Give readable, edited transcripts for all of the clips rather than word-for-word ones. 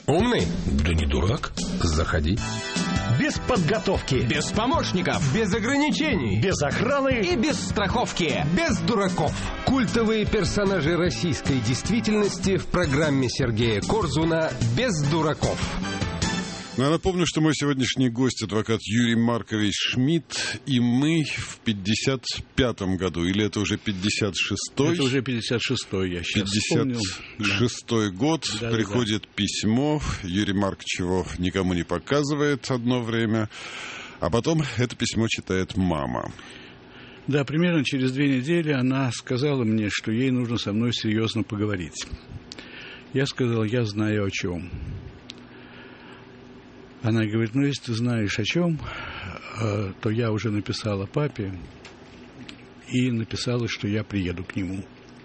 Умный? Да не дурак. Заходи. Без подготовки. Без помощников. Без ограничений. Без охраны. И без страховки. Без дураков. Культовые персонажи российской действительности в программе Сергея Корзуна «Без дураков». Ну, я напомню, что мой сегодняшний гость — адвокат Юрий Маркович Шмидт, и мы в 55-м году, или это уже 56-й? Это уже 56-й, я сейчас вспомнил. 56-й год, да, приходит письмо, Юрий Маркович его никому не показывает одно время, а потом это письмо читает мама. Да, примерно через 2 недели она сказала мне, что ей нужно со мной серьезно поговорить. Я сказал, я знаю о чем. Она говорит, ну, если ты знаешь о чем, то я уже написала папе и написала, что я приеду к нему.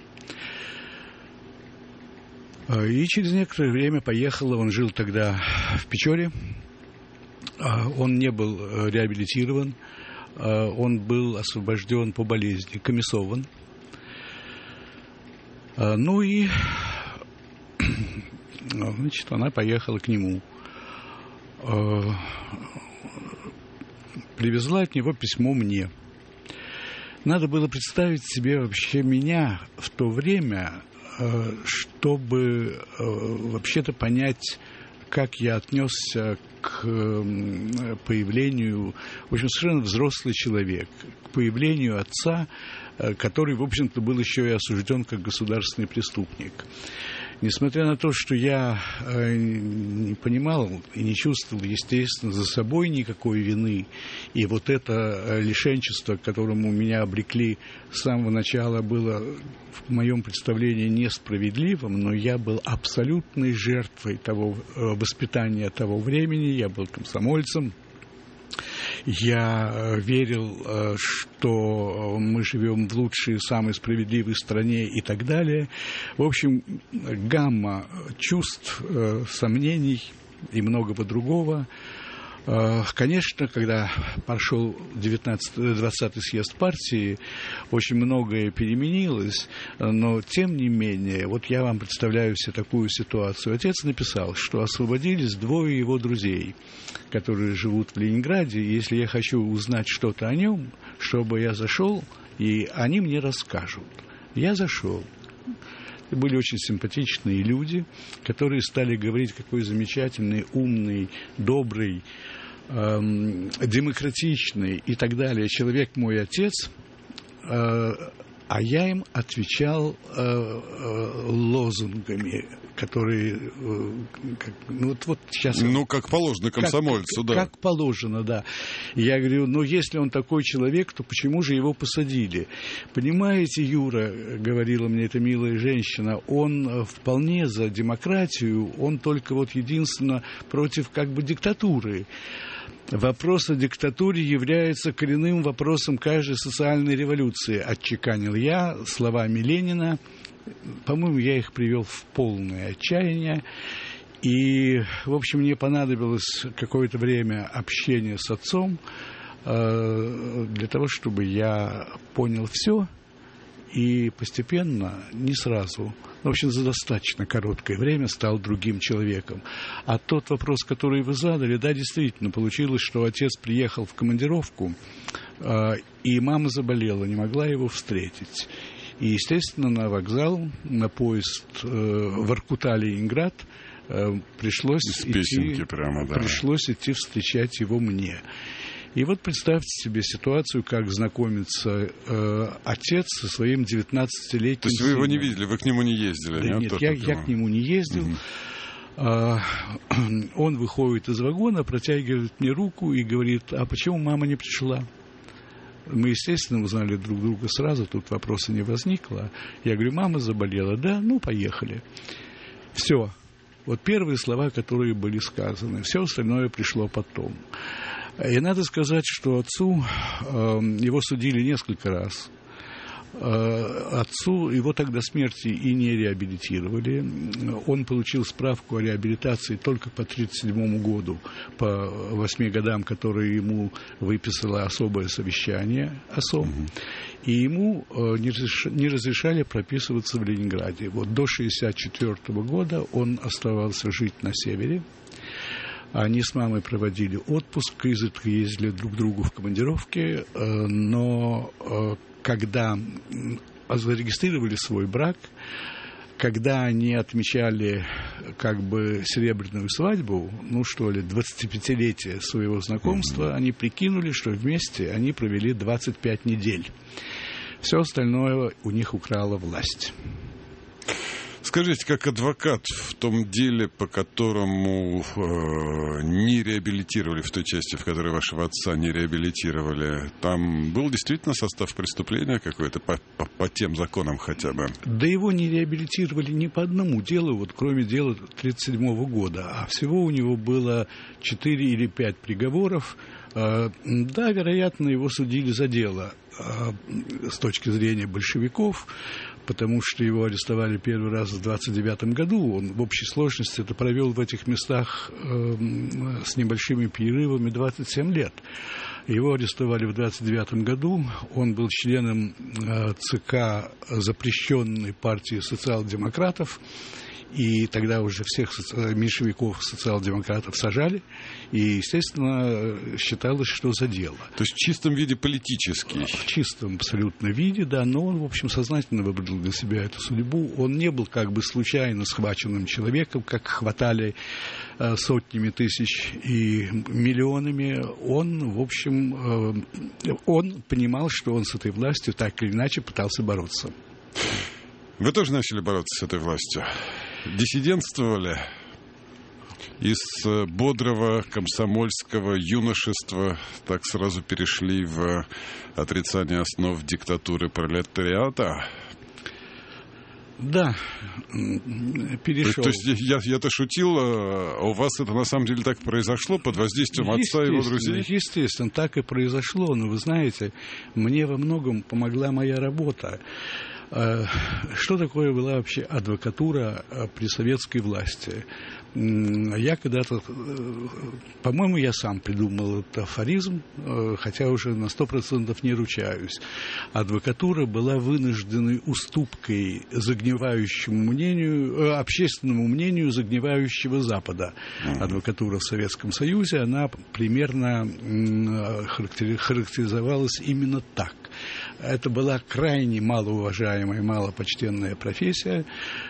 И через некоторое время поехала, он жил тогда в Печоре, он не был реабилитирован, он был освобожден по болезни, комиссован. Ну и, значит, она поехала к нему. Привезла от него письмо мне. Надо было представить себе вообще меня в то время, чтобы вообще-то понять, как я отнесся к появлению, в общем, совершенно взрослый человек, к появлению отца, который, в общем-то, был еще и осужден как государственный преступник. Несмотря на то, что я не понимал и не чувствовал, естественно, за собой никакой вины, и вот это лишенчество, к которому меня обрекли с самого начала, было в моем представлении несправедливым, но я был абсолютной жертвой того воспитания того времени, я был комсомольцем. Я верил, что мы живем в лучшей, самой справедливой стране и так далее. В общем, гамма чувств, сомнений и многого другого. Конечно, когда прошел 20-й съезд партии, очень многое переменилось, но тем не менее, вот я вам представляю себе такую ситуацию. Отец написал, что освободились 2 его друзей, которые живут в Ленинграде, и если я хочу узнать что-то о нем, чтобы я зашел, и они мне расскажут. Я зашел. Это были очень симпатичные люди, которые стали говорить, какой замечательный, умный, добрый, демократичный и так далее человек мой отец, а я им отвечал лозунгами, которые, вот сейчас... Ну, как положено комсомольцу, да. Как положено, да. Я говорю, если он такой человек, то почему же его посадили? Понимаете, Юра, говорила мне эта милая женщина, он вполне за демократию, он только вот единственно против как бы диктатуры. Вопрос о диктатуре является коренным вопросом каждой социальной революции, отчеканил я словами Ленина. По-моему, я их привел в полное отчаяние. И, в общем, мне понадобилось какое-то время общения с отцом для того, чтобы я понял все. И постепенно, не сразу, в общем, за достаточно короткое время стал другим человеком. А тот вопрос, который вы задали, да, действительно, получилось, что отец приехал в командировку, и мама заболела, не могла его встретить. И, естественно, на вокзал, на поезд Воркута-Ленинград пришлось идти встречать его мне. И вот представьте себе ситуацию, как знакомится отец со своим 19-летним То есть вы его не видели, вы к нему не ездили? Да нет, я к нему не ездил. Он выходит из вагона, протягивает мне руку и говорит, а почему мама не пришла? Мы, естественно, узнали друг друга сразу, тут вопроса не возникло. Я говорю, мама заболела, да, поехали. Все. Вот первые слова, которые были сказаны. Все остальное пришло потом. И надо сказать, что отцу его судили несколько раз. Отцу его тогда смерти и не реабилитировали. Он получил справку о реабилитации только по 1937 году, по 8 годам, которые ему выписало особое совещание ОСО. И ему не разрешали прописываться в Ленинграде. Вот до 1964 года он оставался жить на севере. Они с мамой проводили отпуск, изредка ездили друг к другу в командировки, но когда зарегистрировали свой брак, когда они отмечали как бы серебряную свадьбу, 25-летие своего знакомства, они прикинули, что вместе они провели 25 недель. Все остальное у них украла власть. Скажите, как адвокат в том деле, по которому не реабилитировали, в той части, в которой вашего отца не реабилитировали, там был действительно состав преступления какой-то по тем законам хотя бы? Да его не реабилитировали ни по одному делу, вот кроме дела 1937 года. А всего у него было 4 или 5 приговоров. Да, вероятно, его судили за дело с точки зрения большевиков, потому что его арестовали первый раз в 1929 году. Он в общей сложности это провел в этих местах с небольшими перерывами 27 лет. Его арестовали в 1929 году. Он был членом ЦК запрещенной партии социал-демократов. И тогда уже всех меньшевиков, социал-демократов сажали. И, естественно, считалось, что за дело. То есть в чистом виде политический? В чистом абсолютно виде, да. Но он, в общем, сознательно выбрал для себя эту судьбу. Он не был как бы случайно схваченным человеком, как хватали сотнями тысяч и миллионами. Он, в общем, он понимал, что он с этой властью так или иначе пытался бороться. Вы тоже начали бороться с этой властью? Диссидентствовали? Из бодрого комсомольского юношества так сразу перешли в отрицание основ диктатуры пролетариата? Да, перешел. То есть я-то шутил, а у вас это на самом деле так произошло под воздействием отца и его друзей? Естественно, так и произошло. Но вы знаете, мне во многом помогла моя работа. Что такое была вообще адвокатура при советской власти? Я когда-то, по-моему, я сам придумал этот афоризм, хотя уже на 100% не ручаюсь. Адвокатура была вынужденной уступкой загнивающему мнению, общественному мнению загнивающего Запада. Адвокатура в Советском Союзе, она примерно характеризовалась именно так. Это была крайне малоуважаемая, малопочтенная профессия.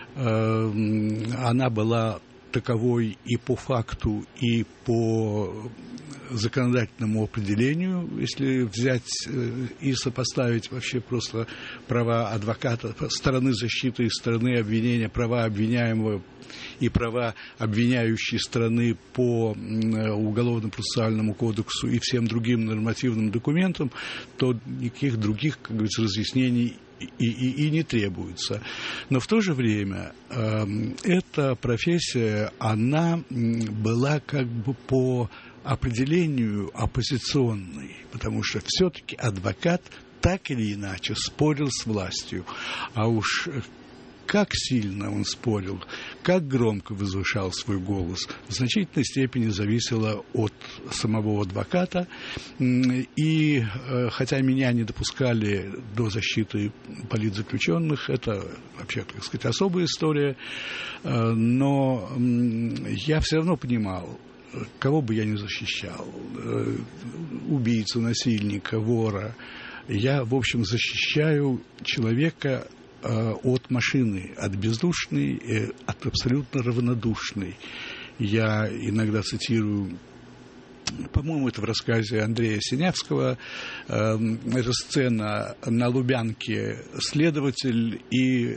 Она была таковой и по факту, и по законодательному определению, если взять и сопоставить вообще просто права адвоката, стороны защиты и стороны обвинения, права обвиняемого и права обвиняющей стороны по Уголовно-процессуальному кодексу и всем другим нормативным документам, то никаких других, как говорится, разъяснений и не требуется. Но в то же время эта профессия, она была как бы по определению оппозиционной, потому что все-таки адвокат так или иначе спорил с властью. А уж как сильно он спорил, как громко возвышал свой голос, в значительной степени зависело от самого адвоката. И хотя меня не допускали до защиты политзаключенных, это вообще, так сказать, особая история, но я все равно понимал, кого бы я ни защищал, убийцу, насильника, вора, я, в общем, защищаю человека от машины, от бездушной, от абсолютно равнодушной. Я иногда цитирую, по-моему, это в рассказе Андрея Синявского, эта сцена на Лубянке, следователь и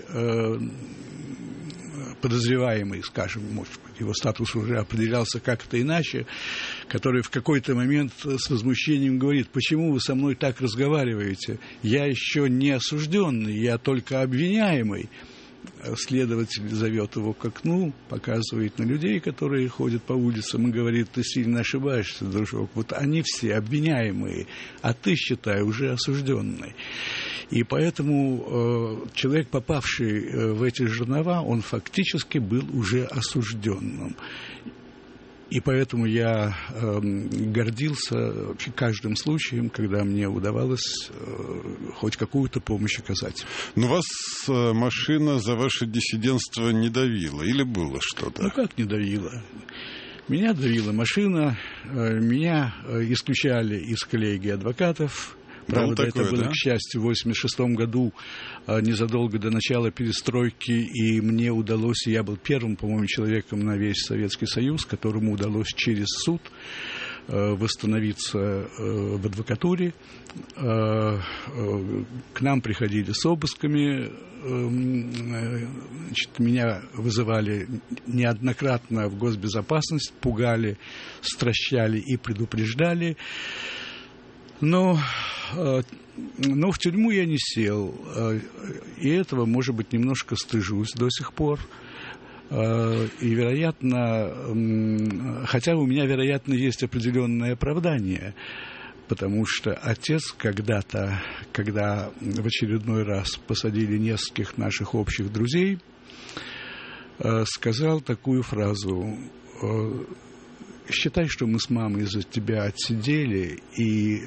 подозреваемый, скажем, может быть, его статус уже определялся как-то иначе, который в какой-то момент с возмущением говорит: почему вы со мной так разговариваете? Я еще не осужденный, я только обвиняемый. следователь зовет его к окну, показывает на людей, которые ходят по улицам, и говорит: ты сильно ошибаешься, дружок, вот они все обвиняемые, а ты, считай, уже осужденный. И поэтому человек, попавший в эти жернова, он фактически был уже осужденным. И поэтому я гордился вообще каждым случаем, когда мне удавалось хоть какую-то помощь оказать. Но вас машина за ваше диссидентство не давила или было что-то? Ну как не давила? Меня давила машина, меня исключали из коллегии адвокатов. Правда, такое, это было, да? К счастью, в 1986 году, незадолго до начала перестройки, и мне удалось, я был первым, по-моему, человеком на весь Советский Союз, которому удалось через суд восстановиться в адвокатуре. К нам приходили с обысками, значит, меня вызывали неоднократно в госбезопасность, пугали, стращали и предупреждали. Но в тюрьму я не сел, и этого, может быть, немножко стыжусь до сих пор. И, вероятно, хотя у меня, вероятно, есть определенное оправдание, потому что отец когда-то, когда в очередной раз посадили нескольких наших общих друзей, сказал такую фразу: считай, что мы с мамой за тебя отсидели, и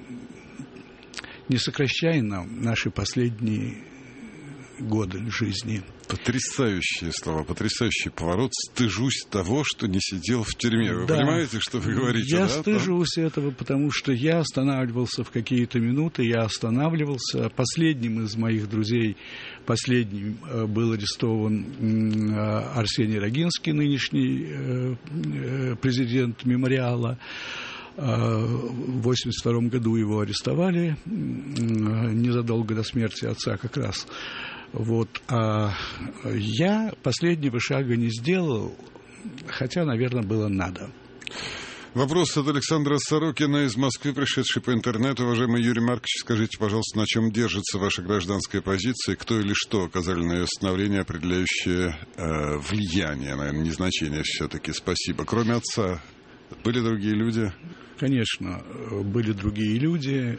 не сокращай нам наши последние годы жизни. Потрясающие слова, потрясающий поворот. Стыжусь того, что не сидел в тюрьме. Вы понимаете, что вы говорите? Я стыжусь этого, потому что я останавливался в какие-то минуты, Последним из моих друзей, был арестован Арсений Рогинский, нынешний президент «Мемориала». В 1982 году его арестовали, незадолго до смерти отца как раз. Вот. А я последнего шага не сделал, хотя, наверное, было надо. Вопрос от Александра Сорокина из Москвы, пришедший по интернету. Уважаемый Юрий Маркович, скажите, пожалуйста, на чем держится ваша гражданская позиция, кто или что оказали на ее становление определяющее влияние, наверное, не значение все-таки. Спасибо. Кроме отца, были другие люди? Конечно, были другие люди.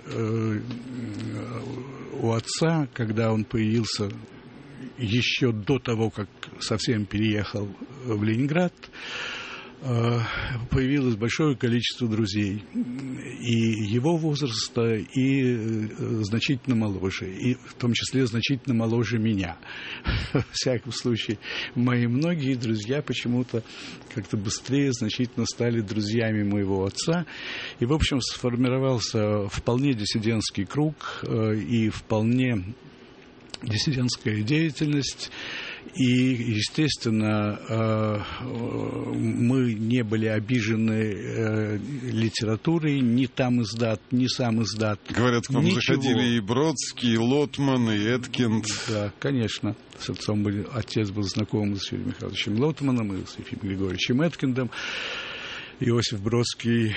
У отца, когда он появился еще до того, как совсем переехал в Ленинград, появилось большое количество друзей и его возраста, и значительно моложе, и в том числе значительно моложе меня. Во всяком случае, мои многие друзья почему-то как-то быстрее значительно стали друзьями моего отца, и, в общем, сформировался вполне диссидентский круг и вполне диссидентская деятельность. И, естественно, мы не были обижены литературой, ни там издат, ни сам издат. Говорят, к вам заходили и Бродский, и Лотман, и Эткинд. Да, конечно. С отцом отец был знаком с Юрием Михайловичем Лотманом и с Ефимом Григорьевичем Эткиндом. Иосиф Бродский,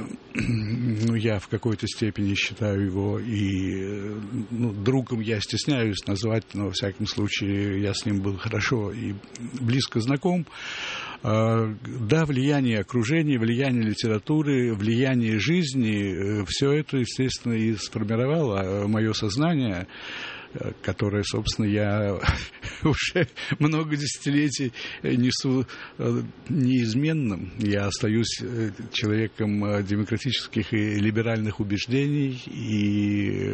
я в какой-то степени считаю его и другом, я стесняюсь назвать, но, во всяком случае, я с ним был хорошо и близко знаком. Да, влияние окружения, влияние литературы, влияние жизни, все это, естественно, и сформировало мое сознание, которое, собственно, я уже много десятилетий несу неизменным. Я остаюсь человеком демократических и либеральных убеждений, и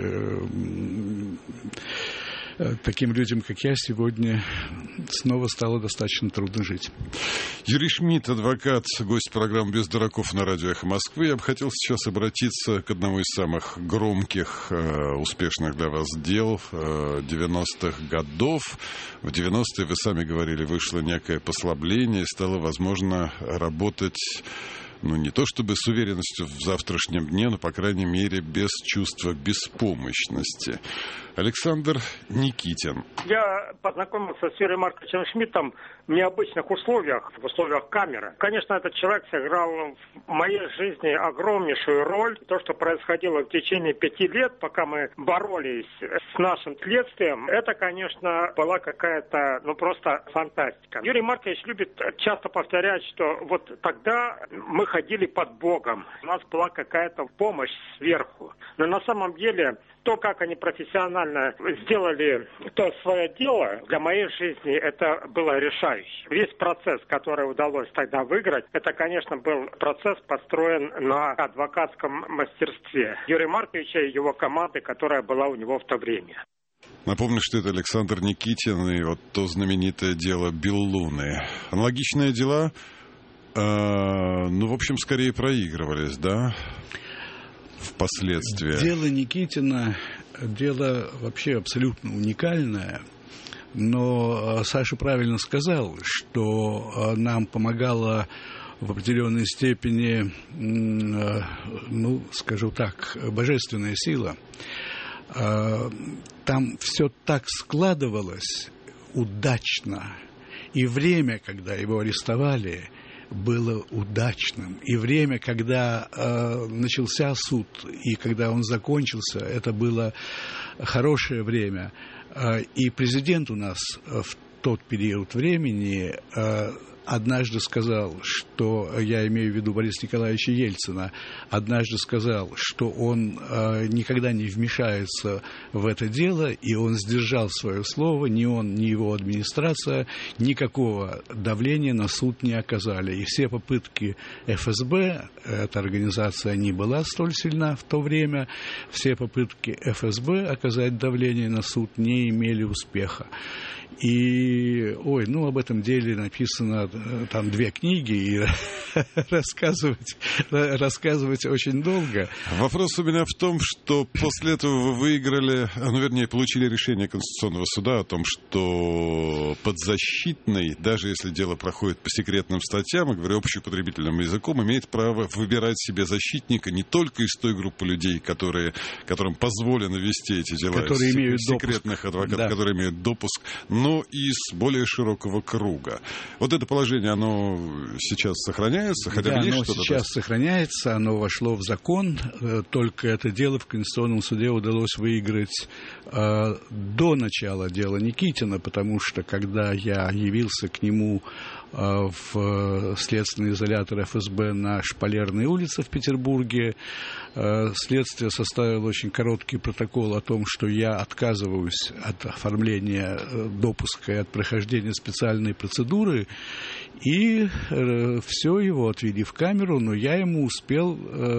таким людям, как я, сегодня снова стало достаточно трудно жить. Юрий Шмидт, адвокат, гость программы «Без дураков» на радио «Эхо Москвы». Я бы хотел сейчас обратиться к одному из самых громких, успешных для вас дел 90-х годов. В 90-е, вы сами говорили, вышло некое послабление, и стало возможно работать не то чтобы с уверенностью в завтрашнем дне, но, по крайней мере, без чувства беспомощности. Александр Никитин. Я познакомился с Юрием Марковичем Шмидтом в необычных условиях, в условиях камеры. Конечно, этот человек сыграл в моей жизни огромнейшую роль. То, что происходило в течение 5 лет, пока мы боролись с нашим следствием, это, конечно, была какая-то, просто фантастика. Юрий Маркович любит часто повторять, что вот тогда мы ходили под Богом. У нас была какая-то помощь сверху. Но на самом деле то, как они профессионально сделали то свое дело, для моей жизни это было решающе. Весь процесс, который удалось тогда выиграть, это, конечно, был процесс построен на адвокатском мастерстве Юрия Марковича и его команды, которая была у него в то время. Напомню, что это Александр Никитин и вот то знаменитое дело Беллуны. Аналогичные дела, в общем, скорее проигрывались, да? Впоследствии. Дело Никитина, дело вообще абсолютно уникальное, но Саша правильно сказал, что нам помогала в определенной степени, скажу так, божественная сила. Там все так складывалось удачно, и время, когда его арестовали, было удачным. И время, когда начался суд, и когда он закончился, это было хорошее время. И президент у нас в тот период времени однажды сказал, что, я имею в виду Бориса Николаевича Ельцина, однажды сказал, что он никогда не вмешается в это дело, и он сдержал свое слово, ни он, ни его администрация никакого давления на суд не оказали. И все попытки ФСБ, эта организация не была столь сильна в то время, все попытки ФСБ оказать давление на суд не имели успеха. И, об этом деле написано там 2 книги, и рассказывать очень долго. Вопрос у меня в том, что после этого вы выиграли, получили решение Конституционного суда о том, что подзащитный, даже если дело проходит по секретным статьям, я говорю общепотребительным языком, имеет право выбирать себе защитника не только из той группы людей, которым позволено вести эти дела, которые имеют секретных адвокатов, да, которые имеют допуск, но и из более широкого круга. Вот это положение, оно сейчас сохраняется? Хотя бы есть оно что-то сейчас сохраняется, оно вошло в закон, только это дело в Конституционном суде удалось выиграть до начала дела Никитина, потому что, когда я явился к нему в следственный изолятор ФСБ на Шпалерной улице в Петербурге, следствие составило очень короткий протокол о том, что я отказываюсь от оформления допуска и от прохождения специальной процедуры, и все, его отвели в камеру, но я ему успел,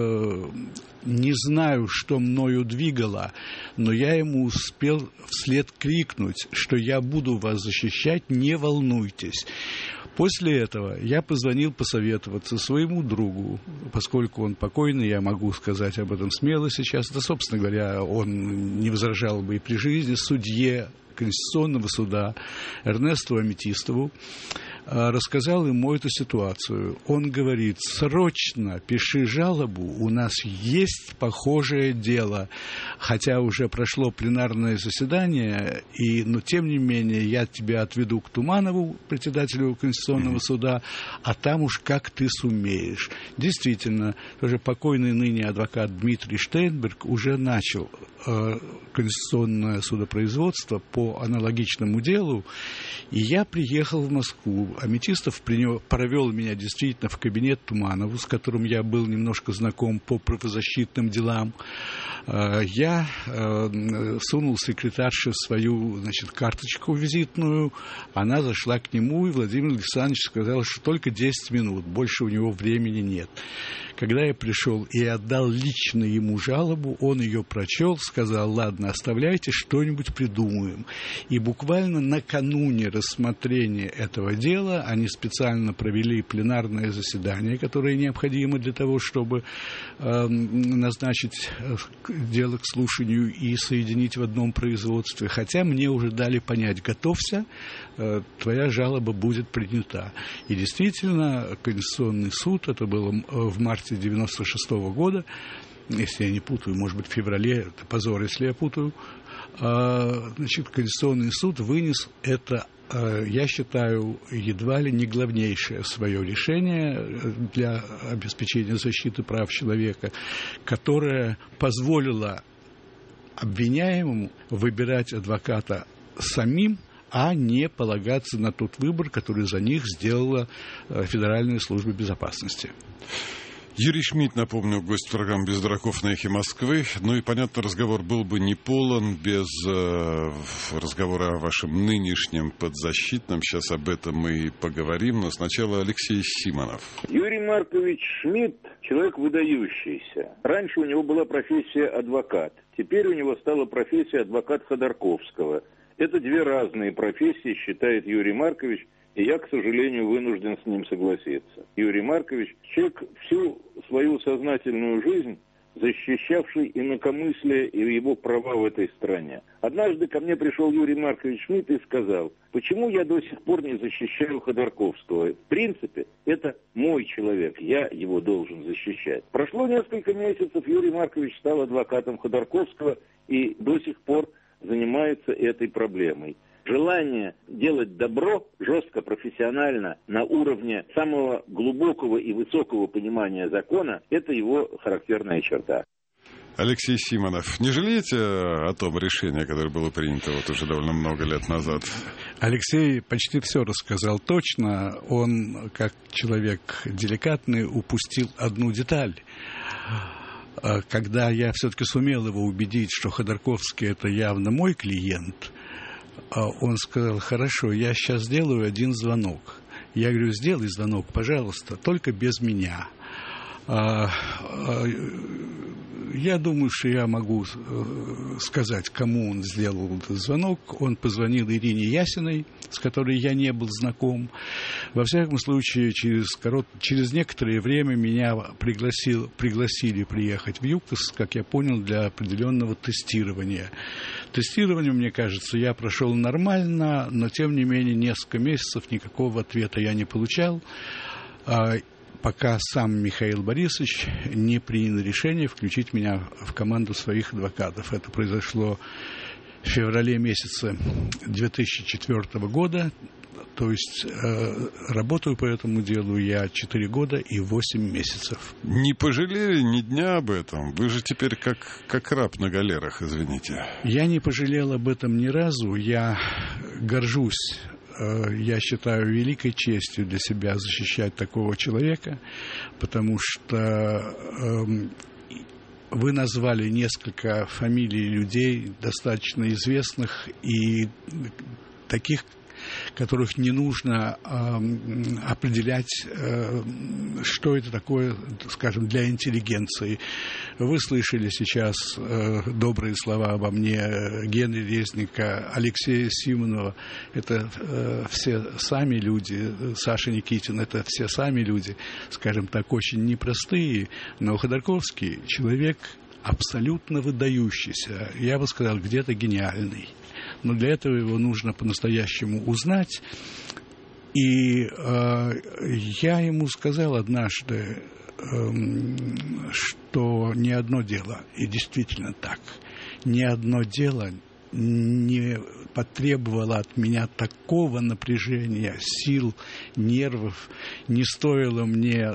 не знаю, что мною двигало, но я ему успел вслед крикнуть, что я буду вас защищать, не волнуйтесь. После этого я позвонил посоветоваться своему другу, поскольку он покойный, я могу сказать об этом смело сейчас. Да, собственно говоря, он не возражал бы и при жизни, судье Конституционного суда Эрнесту Аметистову. Рассказал ему эту ситуацию. Он говорит: срочно пиши жалобу, у нас есть похожее дело. Хотя уже прошло пленарное заседание, но тем не менее я тебя отведу к Туманову, председателю Конституционного суда, а там уж как ты сумеешь. Действительно, тоже покойный ныне адвокат Дмитрий Штейнберг уже начал конституционное судопроизводство по аналогичному делу, и я приехал в Москву. Аметистов провел меня действительно в кабинет Туманову, с которым я был немножко знаком по правозащитным делам. Я сунул секретарше свою, карточку визитную, она зашла к нему, и Владимир Александрович сказал, что только 10 минут, больше у него времени нет. Когда я пришел и отдал лично ему жалобу, он ее прочел, сказал: ладно, оставляйте, что-нибудь придумаем. И буквально накануне рассмотрения этого дела они специально провели пленарное заседание, которое необходимо для того, чтобы назначить дело к слушанию и соединить в одном производстве. Хотя мне уже дали понять: готовься, твоя жалоба будет принята. И действительно, Конституционный суд, это было в марте 1996 года, если я не путаю, может быть, в феврале, это позор, если я путаю, значит, Конституционный суд вынес это, я считаю, едва ли не главнейшее свое решение для обеспечения защиты прав человека, которое позволило обвиняемому выбирать адвоката самим, а не полагаться на тот выбор, который за них сделала Федеральная служба безопасности. Юрий Шмидт, напомню, гость программы «Без дураков» на «Эхе Москвы». Ну и, понятно, разговор был бы не полон без разговора о вашем нынешнем подзащитном. Сейчас об этом мы и поговорим, но сначала Алексей Симонов. Юрий Маркович Шмидт – человек выдающийся. Раньше у него была профессия адвокат, теперь у него стала профессия адвокат Ходорковского. Это две разные профессии, считает Юрий Маркович, и я, к сожалению, вынужден с ним согласиться. Юрий Маркович – человек всю свою сознательную жизнь, защищавший инакомыслие и его права в этой стране. Однажды ко мне пришел Юрий Маркович Шмидт и сказал: почему я до сих пор не защищаю Ходорковского? В принципе, это мой человек, я его должен защищать. Прошло несколько месяцев, Юрий Маркович стал адвокатом Ходорковского и до сих пор занимается этой проблемой. Желание делать добро жестко, профессионально, на уровне самого глубокого и высокого понимания закона – это его характерная черта. Алексей Симонов, не жалеете о том решении, которое было принято вот уже довольно много лет назад? Алексей почти все рассказал точно. Он, как человек деликатный, упустил одну деталь. Когда я все-таки сумел его убедить, что Ходорковский – это явно мой клиент, он сказал: хорошо, я сейчас сделаю один звонок. Я говорю: сделай звонок, пожалуйста, только без меня. Я думаю, что я могу сказать, кому он сделал этот звонок. Он позвонил Ирине Ясиной, с которой я не был знаком. Во всяком случае, через некоторое время меня пригласили приехать в ЮКОС, как я понял, для определенного тестирования. Тестирование, мне кажется, я прошел нормально, но, тем не менее, несколько месяцев никакого ответа я не получал, пока сам Михаил Борисович не принял решение включить меня в команду своих адвокатов. Это произошло в феврале месяце 2004 года. То есть работаю по этому делу я 4 года и 8 месяцев. Не пожалели ни дня об этом? Вы же теперь как раб на галерах, извините. Я не пожалел об этом ни разу. Я горжусь. Я считаю великой честью для себя защищать такого человека, потому что вы назвали несколько фамилий людей, достаточно известных и таких, которых не нужно определять, что это такое, скажем, для интеллигенции. Вы слышали сейчас добрые слова обо мне Генри Резника, Алексея Симонова. Это все сами люди, Саша Никитин, это все сами люди, скажем так, очень непростые, но Ходорковский человек абсолютно выдающийся, я бы сказал, где-то гениальный. Но для этого его нужно по-настоящему узнать. И я ему сказал однажды, что ни одно дело, и действительно так, ни одно дело не потребовало от меня такого напряжения, сил, нервов, не стоило мне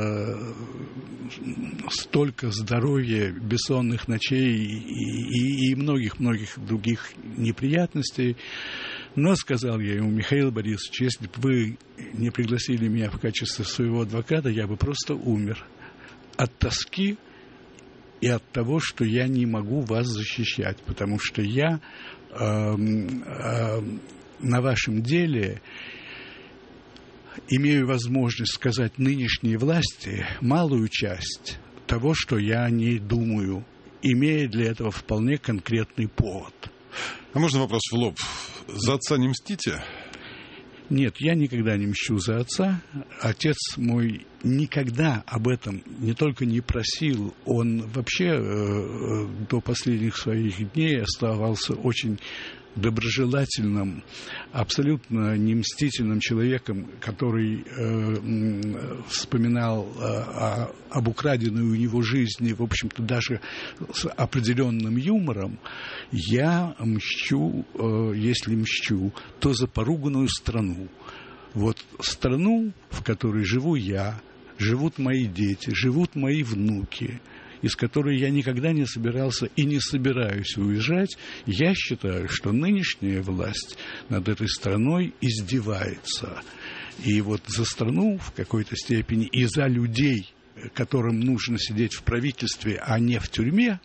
столько здоровья, бессонных ночей и многих-многих других неприятностей. Но, сказал я ему: Михаил Борисович, если бы вы не пригласили меня в качестве своего адвоката, я бы просто умер от тоски и от того, что я не могу вас защищать, потому что я на вашем деле имею возможность сказать нынешней власти малую часть того, что я о ней думаю, имея для этого вполне конкретный повод. А можно вопрос в лоб? За отца не мстите? Нет, я никогда не мщу за отца. Отец мой никогда об этом не только не просил, он вообще до последних своих дней оставался очень доброжелательным, абсолютно немстительным человеком, который вспоминал об украденной у него жизни, в общем-то, даже с определенным юмором. Я мщу, если мщу, то за поруганную страну. Вот страну, в которой живу я, живут мои дети, живут мои внуки, из которой я никогда не собирался и не собираюсь уезжать, я считаю, что нынешняя власть над этой страной издевается. И вот за страну в какой-то степени и за людей, которым нужно сидеть в правительстве, а не в тюрьме,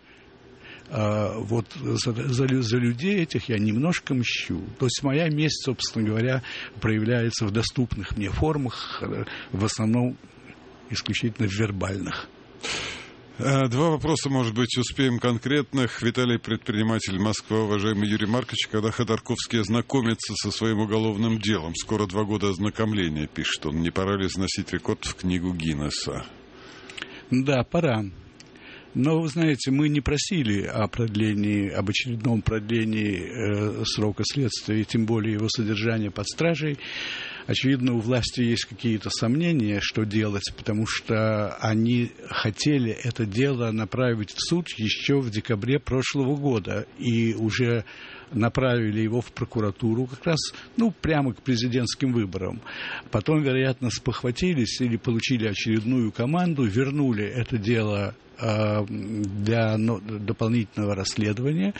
вот за людей этих я немножко мщу. То есть моя месть, собственно говоря, проявляется в доступных мне формах, в основном исключительно вербальных. Два вопроса, может быть, успеем конкретных. Виталий, предприниматель, Москва. Уважаемый Юрий Маркович, когда Ходорковский ознакомится со своим уголовным делом? Скоро 2 года ознакомления, пишет он. Не пора ли заносить рекорд в книгу Гиннесса? Да, пора. Но, вы знаете, мы не просили об очередном продлении срока следствия, и тем более его содержания под стражей. Очевидно, у власти есть какие-то сомнения, что делать, потому что они хотели это дело направить в суд еще в декабре прошлого года, и уже направили его в прокуратуру как раз, прямо к президентским выборам. Потом, вероятно, спохватились или получили очередную команду, вернули это дело для дополнительного расследования.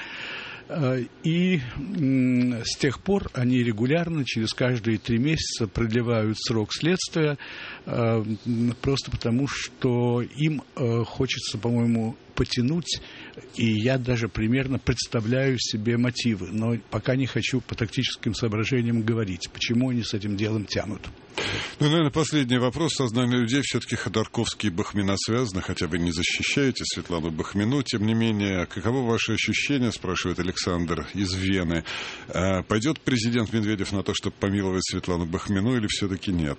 И с тех пор они регулярно, через каждые 3 месяца продлевают срок следствия, просто потому, что им хочется, по-моему, потянуть, и я даже примерно представляю себе мотивы, но пока не хочу по тактическим соображениям говорить, почему они с этим делом тянут. Наверное, последний вопрос. Сознание людей все-таки Ходорковский и Бахмина связаны, хотя вы не защищаете Светлану Бахмину. Тем не менее, каково ваше ощущение, спрашивает Александр из Вены. Пойдет президент Медведев на то, чтобы помиловать Светлану Бахмину, или все-таки нет?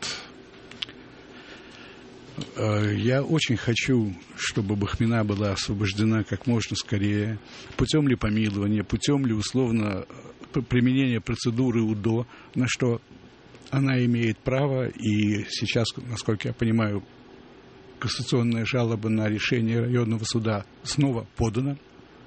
Я очень хочу, чтобы Бахмина была освобождена как можно скорее, путем ли помилования, путем ли условно применения процедуры УДО, на что она имеет право, и сейчас, насколько я понимаю, кассационная жалоба на решение районного суда снова подана.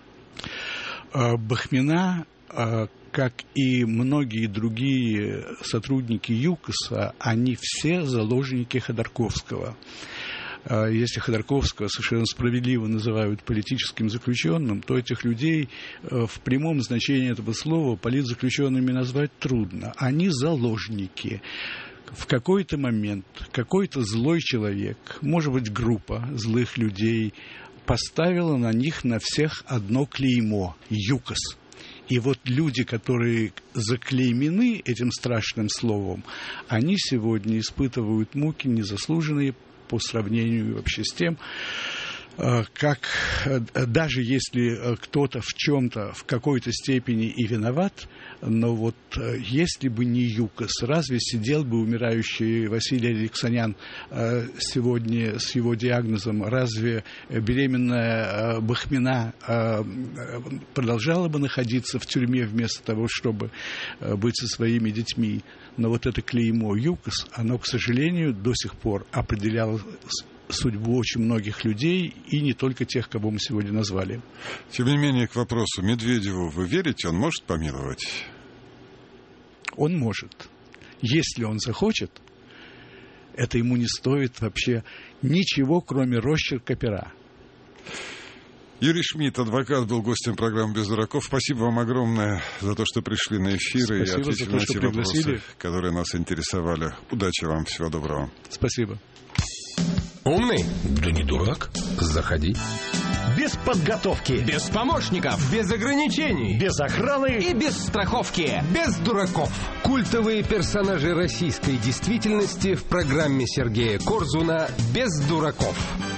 Бахмина, как и многие другие сотрудники ЮКОСа, они все заложники Ходорковского. Если Ходорковского совершенно справедливо называют политическим заключенным, то этих людей в прямом значении этого слова политзаключенными назвать трудно. Они заложники. В какой-то момент какой-то злой человек, может быть, группа злых людей, поставила на них на всех одно клеймо – ЮКОС. И вот люди, которые заклеймены этим страшным словом, они сегодня испытывают муки незаслуженные по сравнению вообще с тем, как даже если кто-то в чем-то в какой-то степени и виноват, но вот если бы не ЮКОС, разве сидел бы умирающий Василий Алексанян сегодня с его диагнозом, разве беременная Бахмина продолжала бы находиться в тюрьме вместо того, чтобы быть со своими детьми? Но вот это клеймо ЮКОС, оно, к сожалению, до сих пор определяло судьбу очень многих людей, и не только тех, кого мы сегодня назвали. Тем не менее, к вопросу Медведеву, вы верите, он может помиловать? Он может. Если он захочет, это ему не стоит вообще ничего, кроме росчерка пера. Юрий Шмидт, адвокат, был гостем программы «Без дураков». Спасибо вам огромное за то, что пришли на эфир и ответили на те вопросы, которые нас интересовали. Удачи вам, всего доброго. Спасибо. Умный? Да не дурак. Заходи. Без подготовки. Без помощников. Без ограничений. Без охраны. И без страховки. Без дураков. Культовые персонажи российской действительности в программе Сергея Корзуна «Без дураков».